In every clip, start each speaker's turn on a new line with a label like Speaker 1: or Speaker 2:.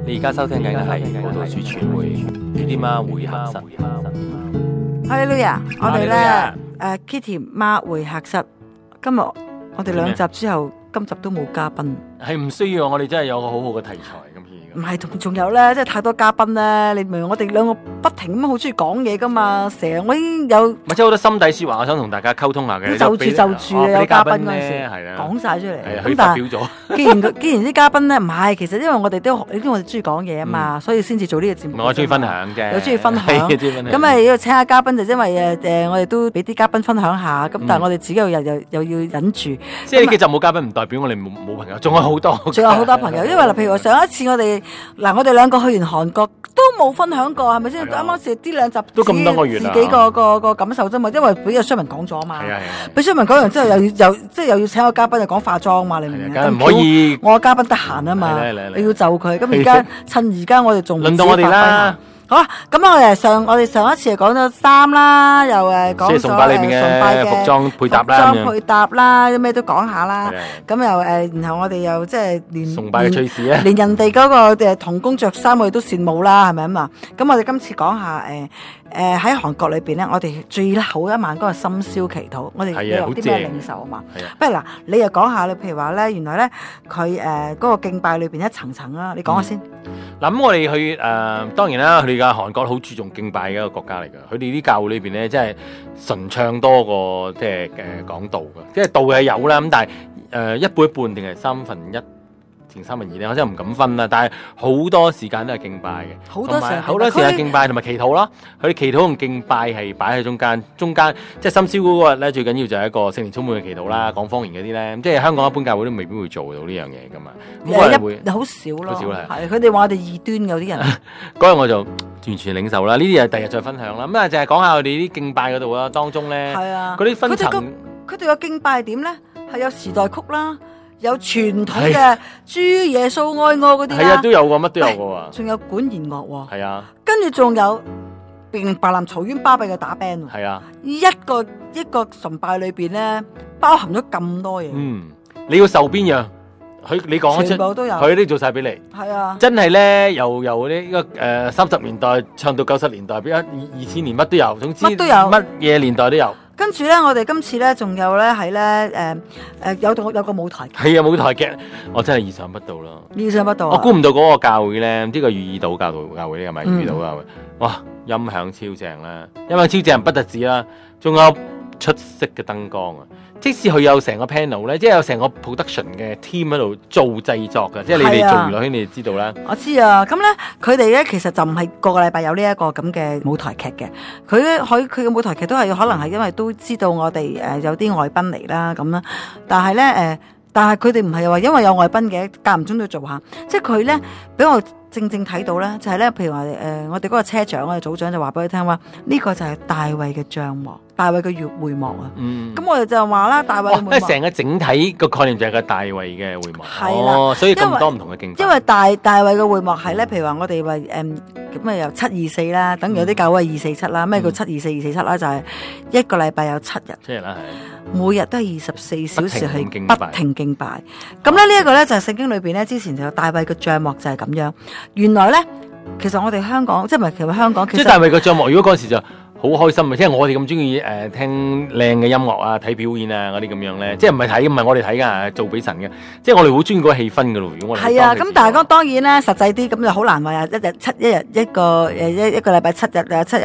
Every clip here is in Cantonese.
Speaker 1: 你而家收聽緊嘅係報道處傳媒啲媽會客室。
Speaker 2: 哈利路亞，我哋咧Kitty 媽會客室，今日我哋2集之後，今集都冇嘉賓。
Speaker 1: 係唔需要，我哋真係有個好好嘅題材咁。
Speaker 2: 唔係，仲有咧，即係太多嘉賓咧。你明我哋兩個不停咁好中意講嘢噶嘛？成日我已經有，
Speaker 1: 咪即係好多心底說話，我想同大家溝通下嘅。
Speaker 2: 就住有嘉賓嗰陣時，
Speaker 1: 係啦，
Speaker 2: 講晒出嚟。
Speaker 1: 咁但係，
Speaker 2: 既然啲嘉賓咧唔係，其實因為我哋都，你知我哋中意講嘢啊嘛，所以先至做呢個節目。
Speaker 1: 我中意分享啫，
Speaker 2: 又中意分享。咁啊要請下嘉賓，就因為我哋都俾啲嘉賓分享下。咁但係我哋自己又要忍住。
Speaker 1: 即係呢幾集冇嘉賓，唔代表我哋冇朋友，仲有好多。
Speaker 2: 仲有好多朋友，因為譬如話上一次我哋兩個去完韓國都冇分享過，係咪先？啱啱先呢2集
Speaker 1: 都咁多個月啦，
Speaker 2: 自己個感受啫嘛，因為俾個商文講咗嘛。
Speaker 1: 係啊，
Speaker 2: 俾商文講完之後，又要請個嘉賓，就講化妝嘛，你明唔明？
Speaker 1: 梗唔可以，
Speaker 2: 我個嘉賓得閒啊嘛，你要就佢。咁而家我哋仲
Speaker 1: 輪到我哋啦。
Speaker 2: 好啊，咁我哋上一次講咗衫啦，又講咗
Speaker 1: 崇拜裏面嘅服裝配搭啦，
Speaker 2: 服裝配搭啦，咩都講下啦。咁又然後我哋又即係連
Speaker 1: 崇拜嘅趣事啊，
Speaker 2: 連人哋嗰個童工着衫我哋都羨慕啦，係咪咁啊？咁我哋今次講下喺韓國裏邊咧，我哋最後一晚嗰個深宵祈禱，我哋有啲咩領受啊嘛？不如嗱，你又講下你譬如話咧，原來咧佢嗰個敬拜裏邊一層層啦，你講下先。
Speaker 1: 嗱咁我哋去當然啦，佢哋嘅韓國好注重敬拜嘅一個國家嚟㗎。佢哋啲教會裏邊咧，真係順暢多過即係講道㗎。即係道係有啦，咁但係一半一半定係1/3定2/3咧，我真係唔敢分啦。但係好多時間都係敬拜嘅，好多時間敬拜同埋祈禱啦。佢哋祈禱同敬拜係擺喺中間即係深宵嗰個日咧，最緊要就係一個聖靈充滿嘅祈禱啦，講方言嗰啲咧，即係香港一般教會都未必會做到呢樣嘢噶嘛。咁
Speaker 2: 好少咯，
Speaker 1: 好少
Speaker 2: 係佢哋話我哋異端有啲人。
Speaker 1: 嗰日我就完全領受啦，呢啲係第日再分享啦。咁啊，就係講下我哋啲敬拜嗰度啦，當中咧，嗰啲分層，
Speaker 2: 佢哋個敬拜點咧，係有時代曲啦。有傳統嘅主耶穌愛我嗰啲啦，
Speaker 1: 係啊，都有個乜都有個喎，
Speaker 2: 仲有管弦樂喎，
Speaker 1: 係啊，
Speaker 2: 跟住仲有白蘭草原巴閉嘅打 band 喎，
Speaker 1: 係啊，
Speaker 2: 一個崇拜裏邊咧包含咗咁多嘢，
Speaker 1: 你要受邊樣？你講得出，
Speaker 2: 全部都有，
Speaker 1: 佢都做晒俾你，
Speaker 2: 係啊，
Speaker 1: 真係咧，由呢個30年代唱到90年代，變2000年乜都有，總之乜都有，乜嘢年代都有。
Speaker 2: 跟住咧，我哋今次咧仲有咧係咧有個舞台劇，
Speaker 1: 係啊，舞台劇，我真係意想不到咯，
Speaker 2: 意想不到，
Speaker 1: 我估唔到嗰個教會咧，呢個御意島教會呢係咪御意島教會？哇，音響超正啦，音響超正不特止啦，仲有出色嘅燈光啊！即使佢有成個 panel 咧，即係有成個 production 嘅 team 喺度做製作嘅，即係你哋做娛樂圈，你哋知道啦。
Speaker 2: 我知啊，咁咧佢哋咧其實就唔係個禮拜有呢一個咁嘅舞台劇嘅，佢嘅舞台劇都係可能係因為都知道我哋有啲外賓嚟啦咁啦，但係咧但係佢哋唔係話因為有外賓嘅間唔中都做下，即係佢咧俾我正睇到咧，就係咧，譬如話我哋嗰個車長我哋組長就話俾佢聽話，呢個就係大衛嘅帳幕，大衛嘅會幕啊。咁我哋就話啦，大衛嘅會幕，
Speaker 1: 成個整體個概念就係個大衛嘅會幕。
Speaker 2: 係啦，
Speaker 1: 所以咁多唔同嘅敬拜。
Speaker 2: 因為大衛嘅會幕係咧，譬如話我哋話咁由724啦，等於有啲教會係247啦，咩叫724、247啦？就係一個禮拜有7日。
Speaker 1: 7日啦，係。
Speaker 2: 每日都係24小時去不停敬拜。咁咧呢一個咧就係聖經裏邊咧之前就有大衛嘅帳幕就係咁樣。原來咧，其實我哋香港即係唔係其實香港，即係
Speaker 1: 大衛嘅帳幕。如果嗰時就好開心啊！即係我哋咁中意聽靚嘅音樂啊，睇表演啊嗰啲咁樣咧，即係唔係我哋睇噶，做俾神嘅。即係我哋好中意嗰個氣氛噶咯。如果我哋
Speaker 2: 係啊，咁但係當然咧，實際啲咁就好難話一日一個禮拜7日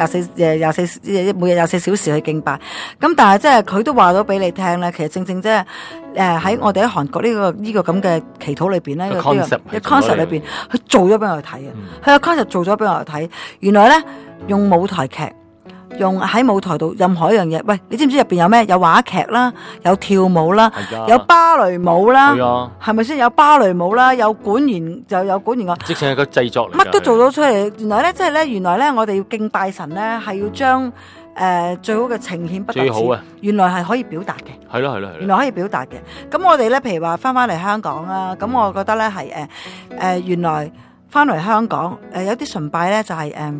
Speaker 2: 24每日24小時去敬拜。咁但係即係佢都話咗俾你聽咧，其實正即係喺我哋喺韓國呢個咁嘅祈禱裏邊咧，concept 裏邊，佢做咗俾我哋睇啊！佢個 concept 做咗俾我哋睇，原來咧用舞台劇。用喺舞台度任何一樣嘢，喂，你知唔知入邊有咩？有話劇啦，有跳舞啦，有芭蕾舞啦，係咪先？有芭蕾舞啦，有管弦就有管弦樂，
Speaker 1: 直情係個製作嚟，
Speaker 2: 乜都做到出嚟。原來咧，原來我哋要敬拜神咧，係要將最好嘅呈現不特止，最好啊！原來係可以表達嘅，係咯，原來可以表達嘅。咁我哋咧，譬如話翻嚟香港啦，咁我覺得咧係原來翻嚟香港有啲崇拜咧就係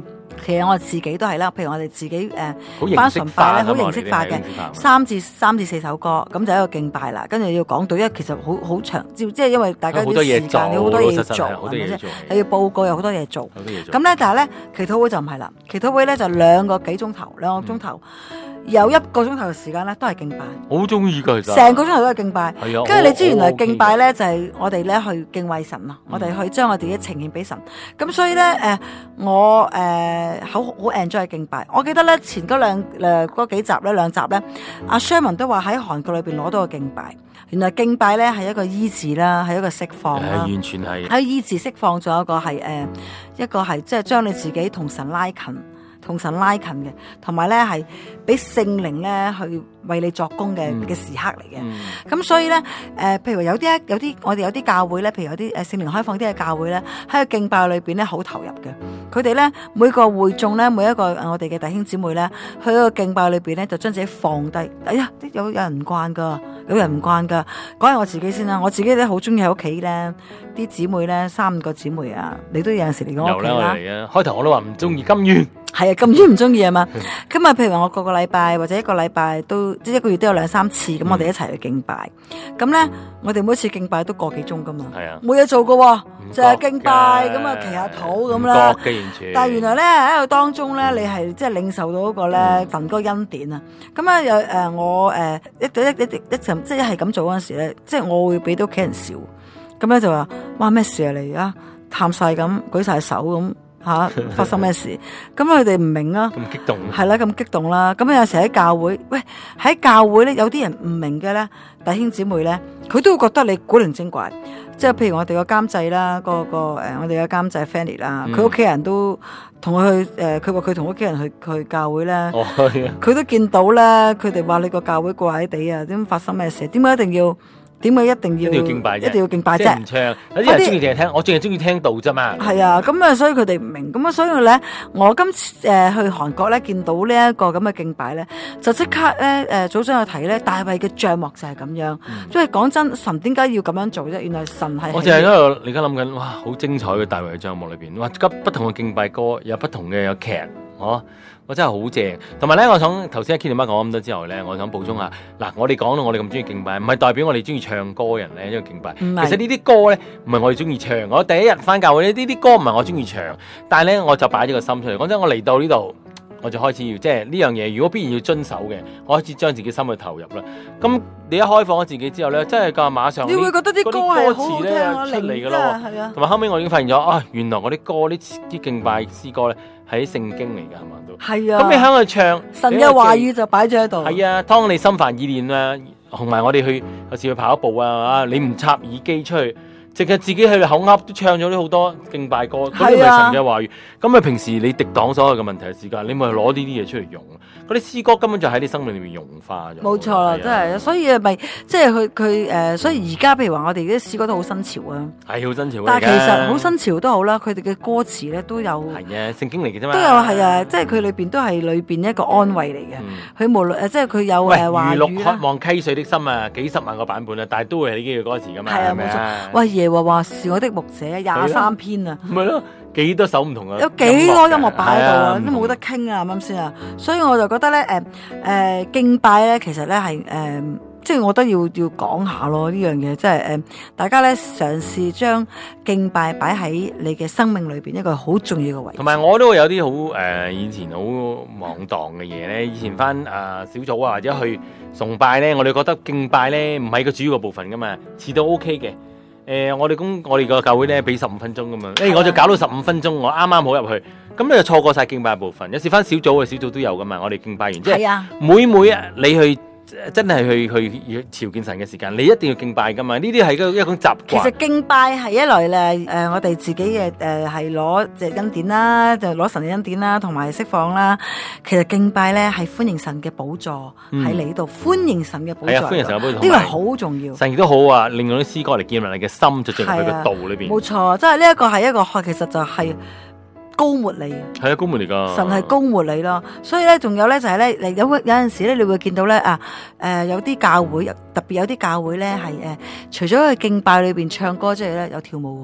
Speaker 2: 其實我自己都係啦，譬如我哋自己
Speaker 1: 好形式
Speaker 2: 翻崇拜咧，好
Speaker 1: 化㗎嘛
Speaker 2: 形式化嘅，三至4首歌，咁就一個敬拜啦。跟住要講到，因為其實好長，即係因為大家啲時間有好多嘢做，係咪先？你要報告有好多嘢做。咁咧，但係咧祈禱會就唔係啦，祈禱會咧就2個幾鐘頭，有1個鐘頭嘅時間咧都係敬拜。
Speaker 1: 好中意㗎，其實
Speaker 2: 成個鐘頭都係敬拜。
Speaker 1: 係啊，
Speaker 2: 跟住你知原來敬拜咧就係我哋咧去敬畏神啊，我哋去將我哋嘅呈現俾神。咁所以咧我好 enjoy 敬拜。我記得咧前嗰幾集咧2集咧，阿 Sherman 都話喺韓國裏邊攞到個敬拜。原來敬拜咧係一個醫治啦，係一個釋放啦，
Speaker 1: 完全係
Speaker 2: 喺醫治釋放，仲有一個係一個係即係將你自己同神拉近嘅，同埋咧係俾聖靈咧去為你作工嘅時刻嚟嘅。咁所以咧譬如有啲我哋有啲教會咧，譬如有啲聖靈開放啲嘅教會咧，喺個敬拜裏邊咧好投入嘅。佢哋咧每個會眾咧，每一個我哋嘅弟兄姊妹咧，去個敬拜裏邊咧就將自己放低。哎呀，有人唔慣噶，講下我自己先啦。我自己咧好中意喺屋企咧，啲姊妹咧3-5個姊妹啊，你都有陣時嚟我屋企啦。
Speaker 1: 開頭我都話唔中意金魚。
Speaker 2: 係啊，咁唔中意啊嘛。咁啊，譬如話我個禮拜或者1個禮拜都即係1個月都有2-3次，咁我哋一齊去敬拜。咁咧，我哋每次敬拜都個幾鐘噶嘛。係啊，冇嘢做噶，就係敬拜咁啊，祈下禱咁啦。唔覺嘅完全。但係原來咧喺度當中咧，你係即係領受到嗰個咧神嗰個恩典啊。咁啊有我一陣即係咁做嗰陣時咧，即係我會俾到屋企人笑。咁咧就話哇咩事啊你啊，喊晒咁，舉晒手咁。發生咩事？咁佢哋唔明啊，咁激動係啦，咁激動啦。咁有時喺教會，喺教會咧，有啲人唔明嘅咧，弟兄姊妹咧，佢都會覺得你古靈精怪。即係譬如我哋個監製啦，我哋嘅監製 Fanny 啦，佢屋企人都同佢去佢話佢同屋企人去教會咧，佢都見到咧，佢哋話你個教會怪怪地啊，點發生咩事？點解一定要敬拜啫？一定要敬拜啫！即係唔唱，有啲人中意淨係聽，我淨係中意聽道啫嘛。係啊，咁啊，所以佢哋唔明，咁啊，所以咧，我今次去韓國咧，見到呢一個咁嘅敬拜咧，就即刻咧組長去睇咧，大衛嘅帳幕就係咁樣。因為講真，神點解要咁樣做啫？原來神係我淨係喺度，你而家諗緊，哇，好精彩嘅大衛嘅帳幕裏邊，哇，不同嘅敬拜歌，有不同嘅有劇，我真係好正，同埋咧，我想頭先阿 Kenny 媽講咁多之後咧，我想補充下，嗱，我哋講到我哋咁中意敬拜，唔係代表我哋中意唱歌嘅人咧，因為敬拜。其實呢啲歌咧，唔係我哋中意唱。我第一日翻教會呢啲歌唔係我中意唱，但係咧我就擺咗個心出嚟。講真，我嚟到呢度，我就開始要即係呢樣嘢，如果必然要遵守嘅，我開始將自己心去投入啦。咁你一開放咗自己之後咧，真係㗎，馬上你會覺得啲歌詞咧出嚟㗎咯，係啊。同埋後尾我已經發現咗，原來我啲歌啲敬拜詩歌咧係聖經嚟㗎，係嘛都係啊。咁你喺度唱神嘅話語就擺咗喺度。係啊，當你心煩意亂啦，同埋我哋有時去跑步啊，你唔插耳機出去。淨係自己喺度口噏都唱咗啲好多敬拜歌，嗰啲咪神嘅話語。咁平時你敵擋所有嘅問題嘅時間，你咪攞呢啲嘢出嚟用。嗰啲詩歌根本就喺你生命裏面融化咗。冇錯啦，真係。所以咪即係佢所以而家譬如話我哋啲詩歌都好新潮啊。係好新潮。但係其實好新潮都好啦，佢哋嘅歌詞咧都有。係啊，聖經嚟嘅啫嘛。都有係啊，即係佢裏邊都係裏邊一個安慰嚟嘅。佢無論即係佢有話語。如鹿渴望溪水的心啊，幾十萬個版本啊，但係都會係呢幾句歌詞㗎嘛。係啊，冇錯。喂，耶和華是我的牧者，23篇啊。唔係咯。幾多首唔同啊？有幾多音樂擺喺度啊？都冇得傾啊，啱唔啱先啊？所以我就覺得咧，敬拜咧，其實咧係即係我覺得要講下咯呢樣嘢，即係大家咧嘗試將敬拜擺喺你嘅生命裏邊一個好重要嘅位置。同埋我都會有啲好以前好妄蕩嘅嘢咧，以前翻小組啊或者去崇拜咧，我哋覺得敬拜咧唔係個主要嘅部分噶嘛，遲到 OK 嘅。我哋個教會咧俾15分鐘噶嘛，我就搞到15分鐘，我啱啱好入去，咁你就錯過晒敬拜部分。有時翻小組都有噶嘛，我哋敬拜完，即係每你去真係去朝見神嘅時間，你一定要敬拜噶嘛。呢啲係一種習慣。其實敬拜係一來咧，我哋自己嘅係攞隻恩典啦，就攞神嘅恩典啦，同埋釋放啦。其實敬拜咧係歡迎神嘅寶座喺你度，歡迎神嘅寶座。係啊，歡迎神嘅寶座，呢個係好重要。神亦都好啊，令到啲詩歌嚟建立你嘅心，就進入佢嘅道裏邊。冇錯，即係呢一個係一個，其實就係。高抹你係啊，高抹嚟噶，神係高抹你咯，所以咧，仲有咧就係咧，有陣時咧，你會見到咧有啲教會，特別有啲教會咧係除咗去敬拜裏邊唱歌之外咧，有跳舞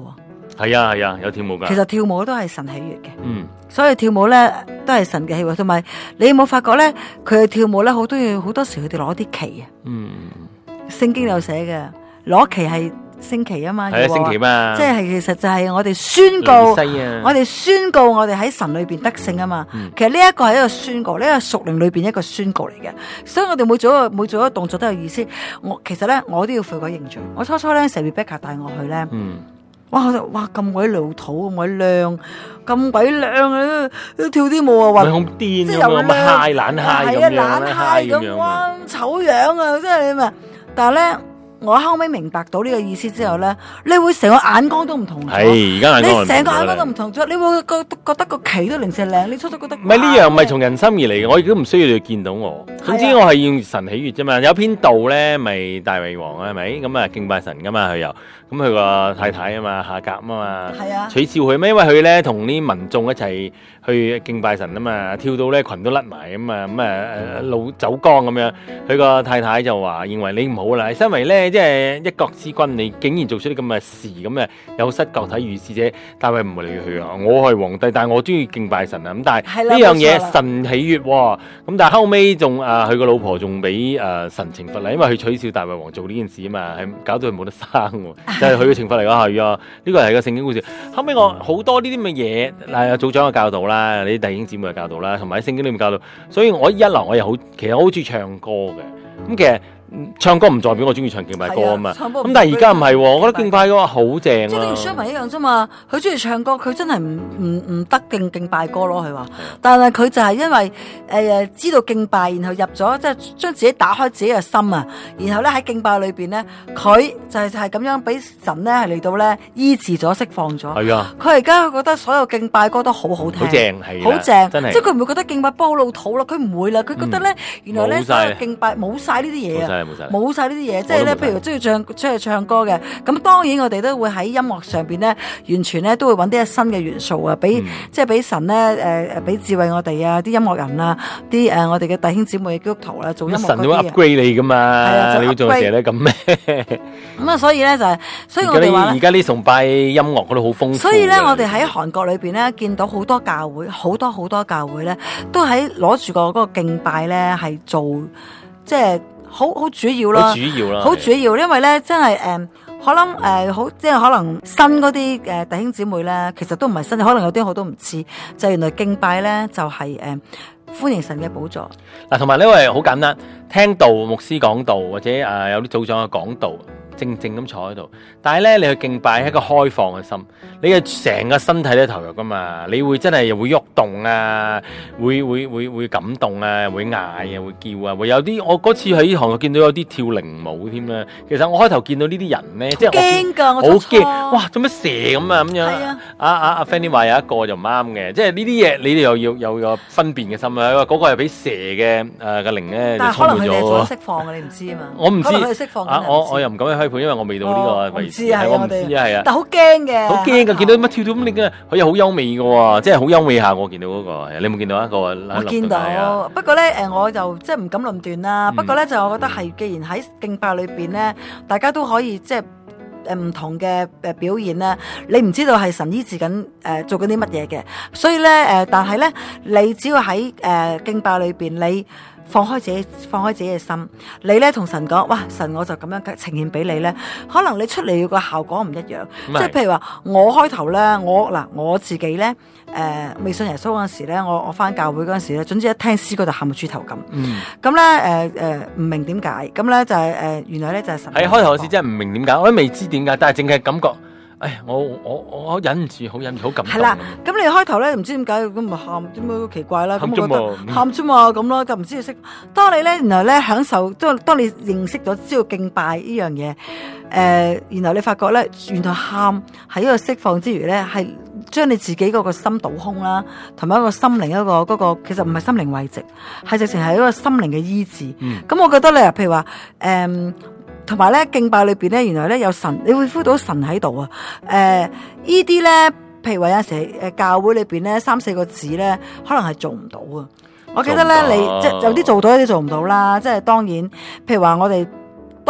Speaker 1: 係啊係啊，有跳舞㗎。
Speaker 2: 其實跳舞都係神喜悅嘅。
Speaker 1: 嗯，
Speaker 2: 所以跳舞咧都係神嘅喜悅，同埋你有冇發覺咧？佢哋跳舞咧好多時佢哋攞啲旗啊。聖經有寫嘅，攞旗係升旗啊嘛。
Speaker 1: 係啊，升旗嘛。
Speaker 2: 即係其實就係我哋宣告，
Speaker 1: 啊、
Speaker 2: 我哋宣告我哋喺神裏邊得勝啊嘛。其實呢一個係一個宣告，呢個係屬靈裏邊一個宣告嚟嘅。所以我哋每做一個動作都有意思。其實咧我都要悔改認罪。我初咧成 Rebecca 帶我去咧。哇！咁鬼老土，咁鬼靚，咁鬼靚啊！都跳啲舞啊，
Speaker 1: 話好癲咁樣，乜嗨懶嗨咁樣，
Speaker 2: 懶嗨咁，哇！醜樣啊，真係你咪。但係咧，我後尾明白到呢個意思之後咧，你會成個眼光都唔同咗。
Speaker 1: 係而家眼光，
Speaker 2: 你成個眼光都唔同咗，你會覺得個旗都零舍靚。你初覺得
Speaker 1: 唔係呢樣，唔係從人心而嚟嘅。我亦都唔需要你見到我。總之我係要神喜悅啫嘛。有篇道咧，咪大衛王係咪？咁啊敬拜神噶嘛，佢又。咁佢個太太啊嘛，夏甲啊嘛，取笑佢咩？因為佢咧同啲民眾一齊去敬拜神啊嘛，跳到咧裙都甩埋咁啊，咁路走光咁樣。佢個太太就話認為你唔好啦，身為咧即係一國之君，你竟然做出啲咁嘅事，咁有失國體如是者。大衛唔係理佢啊，我係皇帝，但係我中意敬拜神啊。咁但係呢樣嘢神喜悅喎。咁但係後尾仲佢個老婆仲俾神懲罰啦，因為佢取笑大衛王做呢件事啊嘛，係搞到佢冇得生喎。就係佢嘅懲罰嚟㗎，係啊！呢個係個聖經故事。後尾我好多呢啲咁嘅嘢，嗱，組長嘅教導啦，你啲弟兄姊妹嘅教導啦，同埋喺聖經裏面教導。所以我一來我又其實我好中意唱歌嘅。咁其實唱歌唔代表我中意唱敬拜歌啊嘛。咁但係而家唔係喎，我覺得敬拜歌好正啊。即係
Speaker 2: 同商文一樣啫嘛。佢中意唱歌，佢真係唔得敬拜歌咯。佢話，但係佢就係因為知道敬拜，然後入咗即係將自己打開自己嘅心啊。然後咧喺敬拜裏邊咧，佢就係咁樣俾神咧係嚟到咧醫治咗、釋放咗。係啊。佢而家覺得所有敬拜歌都好好聽，好正係，好正，真係。即係佢唔會覺得敬拜歌好老土啦，佢唔會啦。佢覺得咧，原來咧所有敬拜冇晒呢啲嘢啊。冇晒呢啲嘢，即係咧，譬如中意出去唱歌嘅，咁當然我哋都會喺音樂上邊咧，完全咧都會揾啲新嘅元素啊，俾即係俾神咧俾智慧我哋啊，啲音樂人啊，啲我哋嘅弟兄姊妹嘅基督徒啦，做音樂嗰啲神都
Speaker 1: upgrade 你噶嘛，你要做成咧咁咩？
Speaker 2: 咁啊，所以咧就係，所以我哋話
Speaker 1: 而家啲崇拜音樂嗰度好豐富。
Speaker 2: 所以咧，我哋喺韓國裏邊咧，見到好多教會，好多教會咧，都喺攞住個嗰個敬拜咧，係做即係。好主要啦，好主要，因為咧真係可能好即係可能新嗰啲弟兄姊妹咧，其實都唔係新，可能有啲我都唔知，就原來敬拜咧就係歡迎神嘅寶座。
Speaker 1: 嗱，同埋呢位好簡單，聽道牧師講道或者有啲組長嘅講道。靜靜咁坐喺度，但係咧你去敬拜係一個開放嘅心，你嘅成個身體都投入噶嘛，你會真係又會喐動啊，會感動啊，會嗌啊，會叫啊，會有啲我嗰次喺韓國見到有啲跳靈舞添啦。其實我開頭見到呢啲人咧，即係
Speaker 2: 驚㗎，我
Speaker 1: 好驚，哇做乜蛇咁啊咁樣？係啊，阿 Fanny 話有一個就唔啱嘅，即係呢啲嘢你哋又要有分辨嘅心啊。嗰個係俾蛇嘅嘅靈咧，
Speaker 2: 但係可能佢哋做釋放嘅，你唔知啊嘛。
Speaker 1: 我唔知，
Speaker 2: 佢釋放
Speaker 1: 我又唔敢去。因為我未到呢個位置，
Speaker 2: 我
Speaker 1: 唔知係啊，
Speaker 2: 但係好驚嘅，
Speaker 1: 好驚㗎！見到乜跳到咁你嘅，佢又好優美嘅喎，即係好優美下。我見到嗰個，你有冇見到一個？
Speaker 2: 我見到，不過咧我就即係唔敢論斷啦。不過咧就我覺得係，既然喺敬拜裏邊咧，大家都可以即係唔同嘅表現咧，你唔知道係神醫治緊做緊啲乜嘢嘅，所以咧但係咧你只要喺敬拜裏邊你。放開自己嘅心，你咧同神講，哇！神我就咁樣呈現俾你咧，可能你出嚟個效果唔一樣。即係譬如話，我開頭咧，我自己咧，未信耶穌嗰陣時咧，我返教會嗰陣時咧，總之一聽詩歌就喊到豬頭咁。咁咧唔明點解，咁咧就係原來咧就係神。喺
Speaker 1: 開頭嗰時真係唔明點解，我都未知點解，但係淨係感覺。我忍唔住，好感動。
Speaker 2: 係啦，咁你開頭咧唔知點解咁咪喊，點解奇怪啦？咁我覺得喊啫嘛，咁咯，就唔知要識。當你咧，然後咧享受，當你認識咗知道敬拜呢樣嘢，然後你發覺咧，原來喊係一個釋放之餘咧，係將你自己嗰個心倒空啦，同埋一個心靈一個嗰個，其實唔係心靈慰藉，係直情係一個心靈嘅醫治。咁我覺得咧，譬如話同埋咧敬拜裏邊咧，原來咧有神，你會 feel 到神喺度啊！呢啲咧，譬如話有時教會裏邊咧3-4個字咧，可能係做唔到啊！我記得咧，你即係有啲做到，有啲做唔到啦。即係當然，譬如話我哋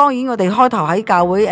Speaker 2: 當然我哋開頭喺教會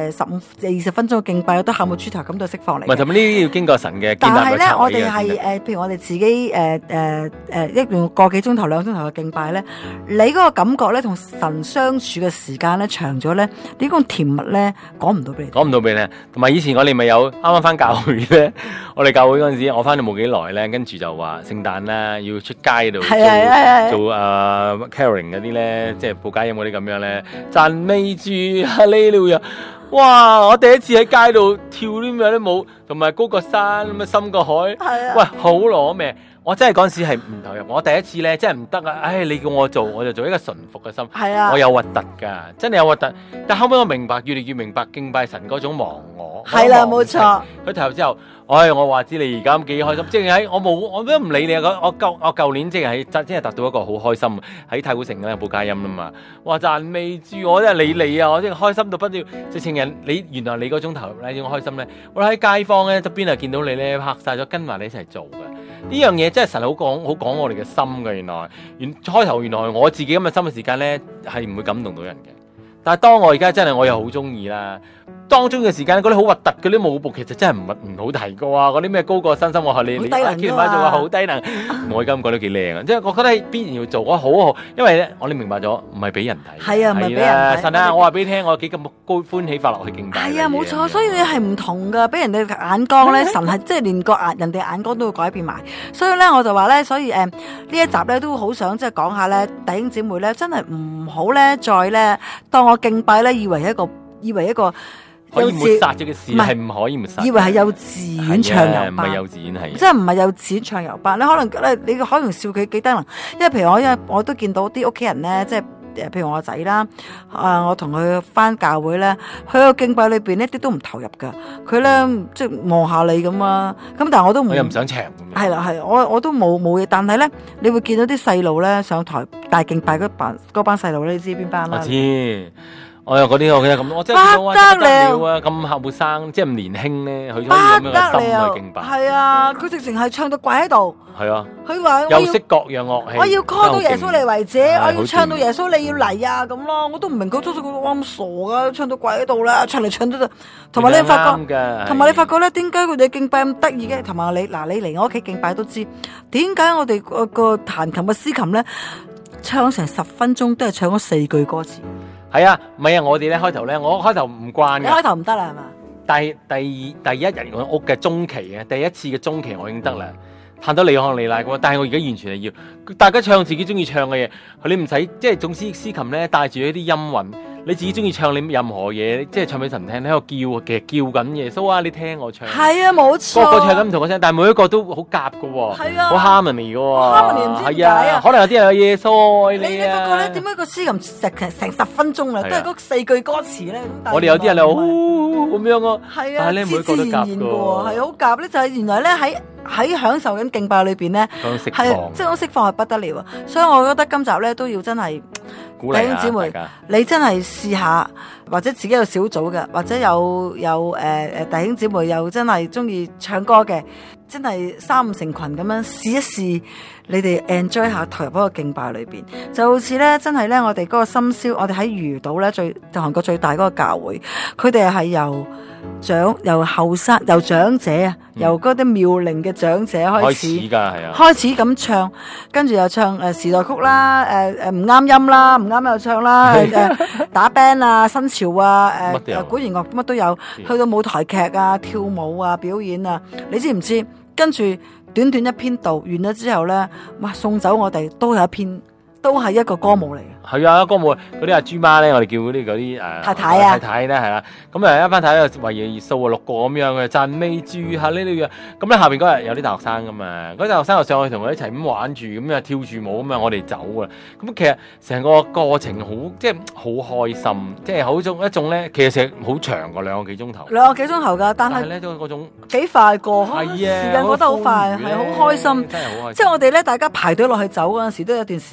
Speaker 2: 15-20分鐘嘅敬拜都喊到豬頭咁就釋放嚟。
Speaker 1: 唔係，同埋呢啲要經過神嘅建
Speaker 2: 但係咧，
Speaker 1: 立嘅策
Speaker 2: 我哋
Speaker 1: 略嘅
Speaker 2: 係譬如我哋自己一段個幾鐘頭、2鐘頭嘅敬拜咧，你嗰個感覺咧，同神相處嘅時間咧長咗咧，呢種甜蜜咧講唔到俾你聽。
Speaker 1: 講唔到俾你聽。同埋以前我哋咪有啱啱翻教會咧，我哋教會嗰陣時，我翻到冇幾耐咧，跟住就話聖誕啦，要出街度做caroling 嗰啲咧，即係報佳音嗰啲咁樣咧，讚美主哈利路亞。哇！我第一次喺街度跳啲咩都冇，同埋高個山咁啊，深個海，喂，好攞命！我真係嗰陣時係唔投入，我第一次咧真係唔得啊！唉，你叫我做，我就做一個順服嘅心，我有核突㗎，真係有核突。但後尾我明白，越嚟越明白敬拜神嗰種忘我。
Speaker 2: 係啦，冇錯。
Speaker 1: 佢投入之後，我話知你而家幾開心，即係喺我都唔理你啊！我舊年即係真係達到一個好開心，喺太古城嗰度報佳音啦嘛。哇！讚美主，我真係理你啊！我真係開心到不得了。直情人你原來你嗰種投入咧，呢種開心咧，我喺街坊咧側邊啊見到你咧拍晒咗跟埋你一齊做嘅。呢樣嘢真係神好講我哋嘅心嘅。開頭原來我自己咁嘅心嘅時間咧係唔會感動到人嘅，但係當我而家真係我又好中意啦。當中嘅時間嗰啲好核突嗰啲舞步其實真係唔好提過啊！嗰啲咩高過身心我你
Speaker 2: 低能
Speaker 1: 做話好低能，我而家咁講都幾靚啊！即係我覺得必然要做我好，因為咧我哋明白咗唔係俾人睇，
Speaker 2: 係啊，唔係俾人睇。
Speaker 1: 神啊，我話俾你聽，我幾咁高歡喜快樂去敬拜。
Speaker 2: 係啊，冇錯，所以你係唔同噶，俾人哋眼光咧，神係即係連人哋眼光都會改變埋。所以咧我就話咧，所以呢一集咧都好想即係講下咧，弟兄姊妹咧真係唔好咧再咧當我敬拜咧以為一個。
Speaker 1: 可以抹殺咗嘅事係唔可以抹殺，
Speaker 2: 以為係幼稚園唱遊班，
Speaker 1: 唔係幼稚園係，
Speaker 2: 即係唔係幼稚園唱遊班。你可能笑佢幾低能，因為譬如我都見到啲屋企人咧，即係譬如我仔啦，我同佢翻教會咧，佢個敬拜裏邊一啲都唔投入噶，佢咧即係望下你咁啊，咁但係我又唔想唱，係啦係，我都冇嘢，但係咧你會見到啲細路咧上台大敬拜嗰班細路咧，你知邊班啦？
Speaker 1: 我知。我又嗰啲我記得咁，我真係見到不得了啊！咁後生，即係咁年輕咧，佢可以咁樣嘅心去敬拜。
Speaker 2: 係啊，佢直情係唱到跪喺度。
Speaker 1: 係啊，
Speaker 2: 佢話
Speaker 1: 又識各樣樂器。
Speaker 2: 我要 call 到耶穌嚟為止，我要唱到耶穌你要嚟啊咁咯。我都唔明佢咁傻噶，唱到跪喺度啦，唱嚟唱到，同埋你發覺咧，點解佢哋敬拜咁得意嘅？同埋你嚟我屋企敬拜都知，點解我哋個彈琴嘅司琴咧唱成10分鐘都係唱咗4句歌詞。
Speaker 1: 係啊，唔係啊，我哋咧開頭咧，我開頭唔慣嘅。
Speaker 2: 你開頭唔得啦，係嘛？
Speaker 1: 但係第一日我屋嘅中期啊，第一次嘅中期我已經得啦，彈得離行離賴咁。但係我而家完全係要大家唱自己中意唱嘅嘢，你唔使即係總之司琴咧帶住一啲音韻，你自己中意唱你任何嘢，即係唱俾神聽，喺度叫，其實叫緊耶穌啊！你聽我唱。係
Speaker 2: 啊，冇錯。
Speaker 1: 個唱緊唔同嘅聲，但係每一個都好夾㗎喎。
Speaker 2: 係啊。
Speaker 1: 好 harmony 㗎喎。
Speaker 2: harmony 唔知點解啊？
Speaker 1: 可能有啲人有耶穌愛你啊。
Speaker 2: 你發覺咧，點解個司琴成10分鐘啦，都係嗰4句歌詞咧？
Speaker 1: 我哋有啲人好咁樣咯。
Speaker 2: 係啊。
Speaker 1: 但係咧，每一個都夾㗎喎。
Speaker 2: 係好夾咧，就係原來咧喺享受緊敬拜裏邊咧，係即係釋放係不得了啊！所以我覺得今集咧都要真係。弟兄姊妹，你真係試下，或者自己有小組嘅，或者有弟兄姊妹又真係中意唱歌嘅，真係3-5成群咁樣試一試，你哋 enjoy 下投入嗰個敬拜裏邊，就好似咧真係咧我哋嗰個深宵，我哋喺魚島咧韓國最大嗰個教會，佢哋係由後生由長者啊，由嗰啲妙齡嘅長者開始㗎，係啊，開始咁唱，跟住又唱時代曲啦，唔啱音啦，唔啱又唱啦，打 band 啊，新潮啊，管弦樂乜都有，去到舞台劇啊、跳舞啊、表演啊，你知唔知？跟住短短一篇道完咗之後咧，哇！送走我哋都有一篇。都係一個歌舞嚟嘅，係
Speaker 1: 啊，歌舞嗰啲阿豬媽咧，我哋叫嗰啲
Speaker 2: 太太啊，
Speaker 1: 太太咧係啦，咁一班太太為耶穌6個咁樣嘅讚美主下呢啲嘅，咁咧下邊嗰日有啲大學生噶嘛，嗰啲大學生就上去同佢一齊咁玩住，咁啊跳住舞咁啊，我哋走啊，咁其實成個過程好即係好開心，即係好一種咧，其實成好長個2個幾鐘頭，2個幾鐘頭㗎，但係咧嗰種幾快過，係啊，時間過得好快，係好開心，真係好開心，即係我哋咧大家排隊落去走嗰陣時都有段時間㗎嘛。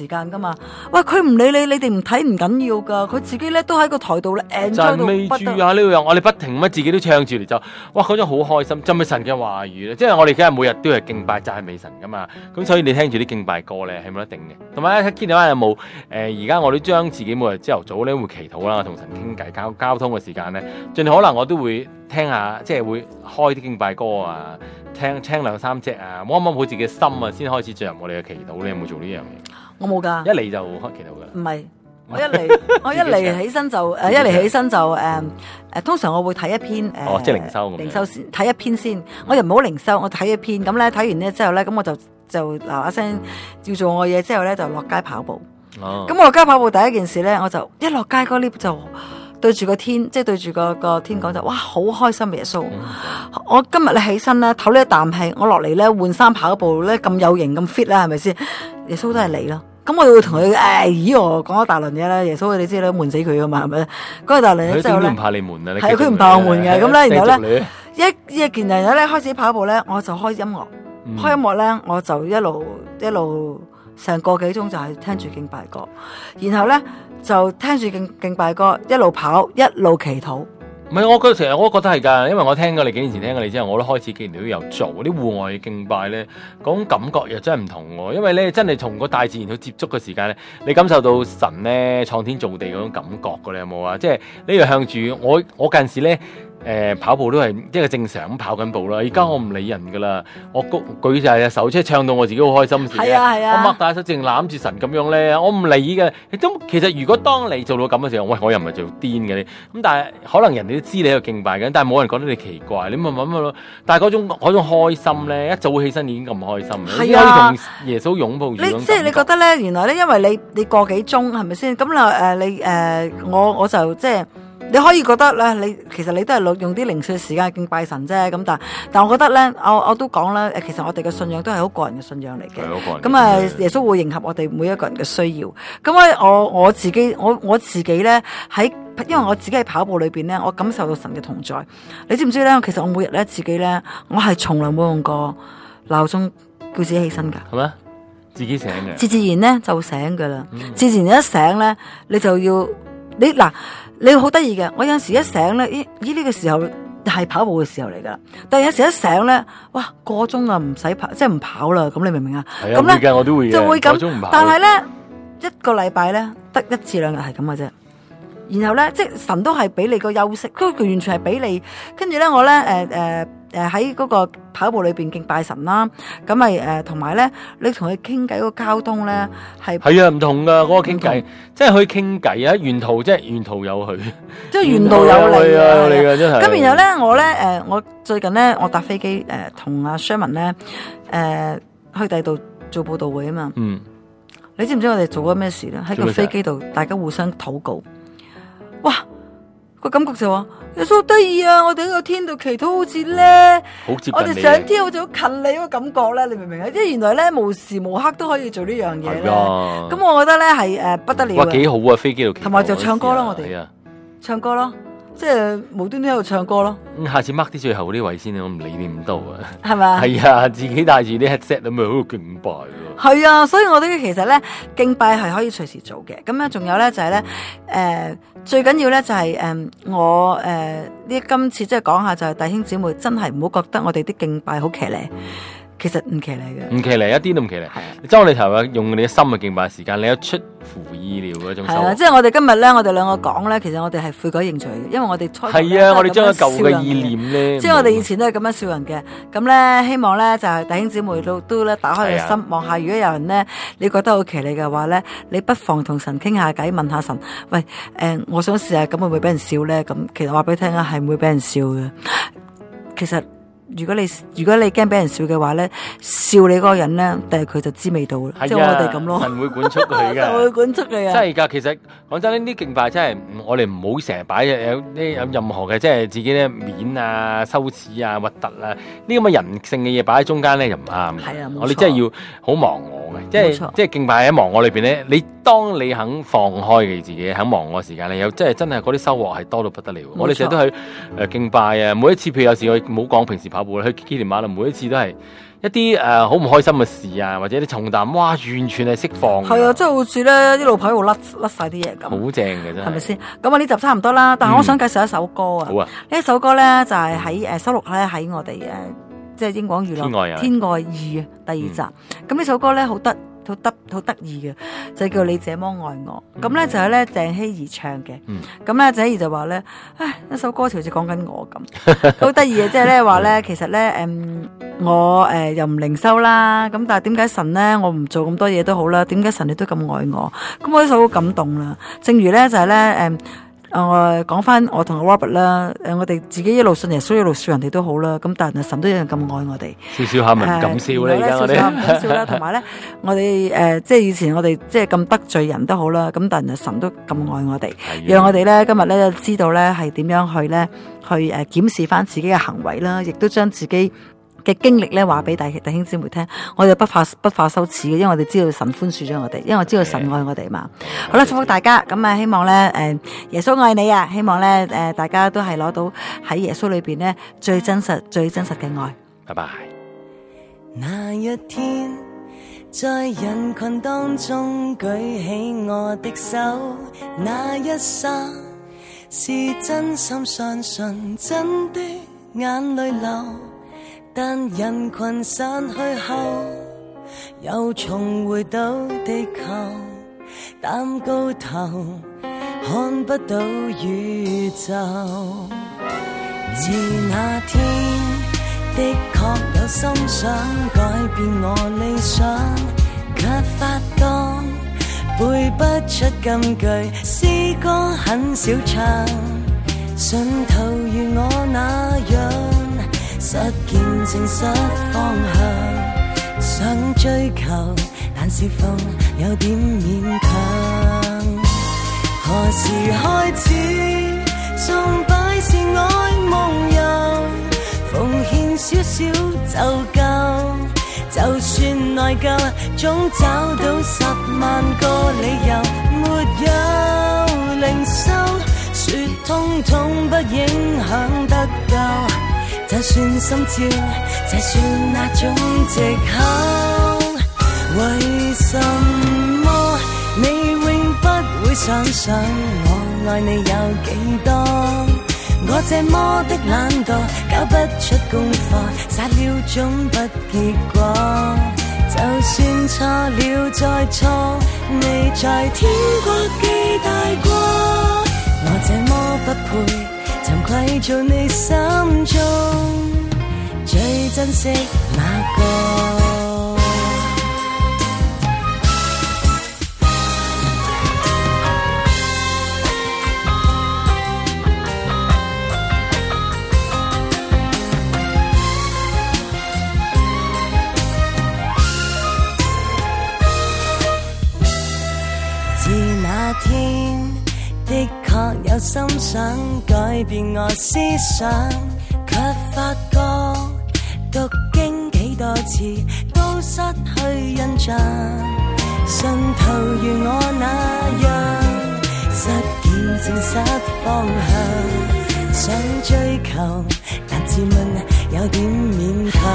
Speaker 2: 嘛。喂，佢唔理你，你哋唔睇唔緊要噶，佢自己咧都喺個台度咧 enjoy 到
Speaker 1: 讚美主
Speaker 2: 不得。
Speaker 1: 啊！呢個我哋不停乜自己都唱住嚟就，哇嗰種好開心，讚美神嘅話語咧，即係我哋梗係每日都係敬拜讚美神噶嘛。咁所以你聽住啲敬拜歌咧係冇得定嘅。同埋咧，Kenny 話有冇而家我都將自己每日朝頭早咧會祈禱啦，同神傾偈交通嘅時間咧，盡可能我都會聽下，即係會開啲敬拜歌啊，聽兩三隻啊，摸摸好自己嘅心啊，先開始進入我哋嘅祈禱。你有冇做呢樣嘢？
Speaker 2: 我冇㗎，
Speaker 1: 一嚟就開祈禱㗎啦。
Speaker 2: 唔係。我一嚟起身就一嚟起身就通常我會睇一篇
Speaker 1: 即係靈修咁樣。
Speaker 2: 靈修先睇一篇先，我又唔好靈修，我睇一篇咁咧，睇完呢之後咧，咁我就嗱一聲要做我嘢之後咧，就落街跑步。咁我落街跑步第一件事咧，我就一落街嗰 lift 就對住個天，即係對住個天講就哇好開心耶穌！我今日咧起身咧唞呢一啖氣，我落嚟咧換衫跑步咧咁有型咁 fit 啦，係咪先？耶穌都係你咯。咁我會同佢咦我講一大輪嘢啦，耶穌你知啦，悶死佢噶嘛，係咪？講一大輪嘢之後咧，
Speaker 1: 佢唔怕你悶啊，
Speaker 2: 係佢唔怕我悶嘅。咁咧，然後咧一件人咧開始跑步咧，我就開音樂，開音樂咧我就一路成個幾鐘就係聽住敬拜歌，然後咧就聽住敬拜歌一路跑一路祈禱。
Speaker 1: 唔係，我覺得成日我都覺得係㗎，因為我聽過你幾年前聽過你之後，我都開始幾年都有做啲戶外嘅敬拜咧，嗰種感覺又真係唔同喎。因為咧真係同個大自然去接觸嘅時間咧，你感受到神咧創天造地嗰種感覺㗎，你有冇啊？即係呢個向住我近時咧。跑步都係即係正常咁跑緊步啦，而家我唔理人噶啦，我舉晒隻手，即係唱到我自己好開心時咧，我擘大手淨攬住神咁樣咧，我唔理嘅。咁其實如果當你做到咁嘅時候，喂，我又唔係做癲嘅你，咁但係可能人哋都知你喺度敬拜緊，但係冇人覺得你奇怪，你咪諗咯。但係嗰種開心咧，一早起身已經咁開心，可以同耶穌擁抱住。
Speaker 2: 即係你覺得咧，原來咧，因為你個幾鐘係咪先？咁啦我就即係。你可以覺得咧，你其實你都係用啲零碎時間敬拜神啫。咁但我覺得咧，我都講啦，其實我哋嘅信仰都係好個人嘅信仰嚟嘅。咁耶穌會迎合我哋每一個人嘅需要。咁咧，我自己咧因為我自己喺跑步裏邊咧，我感受到神嘅同在。你知唔知咧？其實我每日咧自己咧，我係從來冇用過鬧鐘叫自己起身㗎。
Speaker 1: 係咩？自己醒嘅。
Speaker 2: 自然咧就醒㗎啦。自然一醒咧，你就要你好得意嘅，我有陣時一醒咧，呢個時候係跑步嘅時候嚟噶，但係有時一醒咧，哇個鐘啊唔使跑，即係唔跑啦，咁你明唔明啊？
Speaker 1: 係啊，會嘅，我都會嘅，
Speaker 2: 就會咁。
Speaker 1: 個鐘唔跑。
Speaker 2: 但係咧一個禮拜咧得1至2日係咁嘅啫。然後咧，即係神都係俾你個休息，佢完全係俾你。跟住咧，我咧喺嗰個跑步裏邊敬拜神啦。咁咪同埋咧，你同佢傾偈嗰個交通咧係
Speaker 1: 啊，唔同噶嗰個傾偈，即係可以傾偈啊！沿途有佢，
Speaker 2: 即係沿途有你啊！
Speaker 1: 有你嘅真係。
Speaker 2: 咁然後咧，我最近咧，我搭飛機同阿 Sherman 咧去第度做報道會啊嘛。
Speaker 1: 嗯，
Speaker 2: 你知唔知我哋做咗咩事咧？喺個飛機度，大家互相禱告。哇！個感覺就話耶穌好得意啊！我哋喺個天度祈禱好似咧，
Speaker 1: 好接近你，
Speaker 2: 我哋上天好似好近你嗰個感覺咧，你明唔明啊？即係原來咧無時無刻都可以做呢樣嘢咧。咁我覺得咧係不得了。
Speaker 1: 哇，幾好啊！飛機度
Speaker 2: 同埋就唱歌咯，我哋唱歌咯，即係無端端喺度唱歌咯。
Speaker 1: 下次 mark 啲最後啲位先，我唔理你咁多啊。
Speaker 2: 係咪？
Speaker 1: 係啊，自己帶住啲 headset 咁咪喺度敬拜咯。
Speaker 2: 係啊，所以我哋其實咧敬拜係可以隨時做嘅。咁咧仲有咧就係咧最緊要咧就係我今次即係講下就係弟兄姊妹真係唔好覺得我哋啲敬拜好騎呢，其實唔騎呢嘅，
Speaker 1: 唔騎呢一啲都唔騎呢。當你頭日用你嘅心去敬拜時間，你有出乎意料嗰種收穫。
Speaker 2: 係啊，即係我哋今日咧，我哋兩個講咧，其實我哋係悔改認罪嘅，因為我哋
Speaker 1: 係啊，我哋將個舊嘅意念咧，
Speaker 2: 即係我哋以前都係咁樣笑人嘅。咁咧希望咧就係弟兄姊妹都咧打開個心望下，如果有人咧你覺得好騎呢嘅話咧，你不妨同神傾下偈，問下神，喂我想試下咁會唔會俾人笑咧？咁其實話俾你聽啊，係唔會俾人笑嘅。其實如果你驚俾人笑嘅話咧，笑你嗰個人咧，但係佢就知味道啦，即係我哋咁咯。
Speaker 1: 神會管束佢嘅，
Speaker 2: 神會管束佢啊！
Speaker 1: 真係㗎，其實講真呢啲敬拜真係我哋唔好成日擺有任何嘅即係自己咧面啊、羞恥啊、核突啊呢咁嘅人性嘅嘢擺喺中間咧就唔啱。
Speaker 2: 係啊，
Speaker 1: 我哋真係要好忘我嘅，即係敬拜喺忘我裏邊咧，你當你肯放開你自己，肯忘我時間，你有真係嗰啲收穫係多到不得了。我哋成日都去敬拜啊，每一次譬如有時我唔好講平時跑步去紀念馬啦，每一次都係一啲好唔開心嘅事啊，或者啲重擔，哇，完全係釋放。
Speaker 2: 係啊，即係好似咧啲路牌度甩晒啲嘢咁。
Speaker 1: 好正嘅真係。
Speaker 2: 係咪先？咁啊呢集差唔多啦，但係我想介紹一首歌啊。
Speaker 1: 好啊。
Speaker 2: 呢一首歌咧就係喺收錄咧喺我哋即係英廣娛樂《天愛2》第2集。咁呢首歌咧好得意嘅，就叫你這麼愛我。咁咧就係咧鄭希怡唱嘅。咁咧鄭希怡就話咧，唉，一首歌詞好似講緊我咁，好得意嘅，即係咧話咧，其實咧我又唔靈修啦，咁但係點解神咧我唔做咁多嘢都好啦？點解神你都咁愛我？咁我呢首好感動啦。正如咧就係咧我講翻我同 Robert 啦，我哋自己一路信耶穌一路笑人哋都好啦，咁但係神都一樣咁愛我哋。
Speaker 1: 少少下咪唔敢笑咧，而家我哋
Speaker 2: 少少唔敢笑啦，同埋咧我哋即係以前我哋即係咁得罪人都好啦，咁但係神都咁愛我哋，讓我哋咧今日咧知道咧係點樣去咧去檢視翻自己嘅行為啦，亦都將自己嘅經歷咧話俾弟兄姊妹聽，我哋不怕羞恥嘅，因為我哋知道神寬恕咗我哋，因為我知道神愛我哋嘛。好啦，祝福大家，咁啊希望咧耶穌愛你啊，希望咧大家都係攞到喺耶穌裏邊咧最真實嘅愛。
Speaker 1: 拜拜。
Speaker 3: 那一天在人群當中舉起我的手，那一剎是真心相信，真的眼淚流。但人群散去後，又重回到地球，擔高頭看不到宇宙。自那天的確有心想改變我理想，卻發覺背不出金句，詩歌很少唱，信徒如我那樣失見證失方向，想追求，但是否有點勉強？何時開始崇拜是愛夢遊，奉獻少少就夠，就算內疚，總找到10萬個理由。沒有靈修，說通通不影響得救。就算心照，就算那種藉口，為什麼你永不會想想我愛你有幾多？我這麼的懶惰，交不出功課，撒了種不結果。就算錯了再錯，你在天國記大過。我這麼不配，慚愧做你心中最珍惜那個。自那天的確有心想改變我思想，卻發覺讀經幾多次都失去印象。信徒如我那樣失見證失方向，想追求但自問有點勉強。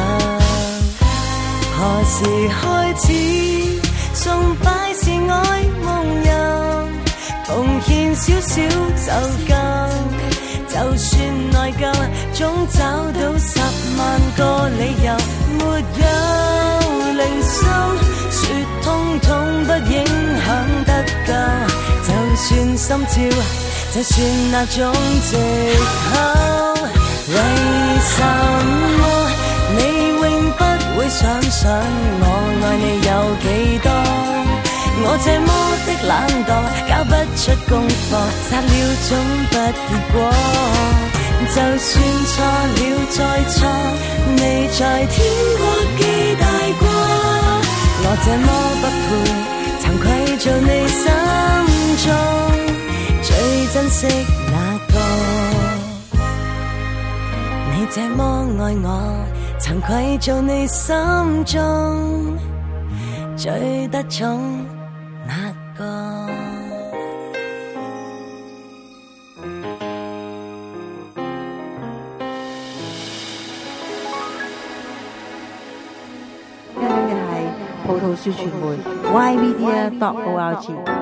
Speaker 3: 何時開始崇拜是愛夢遊，奉獻少少就夠，就算內疚，總找到10萬個理由。沒有靈修，說通通不影響得救，就算心照，就算那種藉口。為什麼你永不會想想我愛你有幾多？我這麼的懶惰，交不出功課，撒了種不結果。就算錯了再錯，你在天國記大過。我這麼不配，慚愧做你心中最珍惜那個。你這麼愛我，慚愧做你心中最得寵那個。 歌。
Speaker 4: 跟嘅係葡萄樹傳媒 YVDA.org。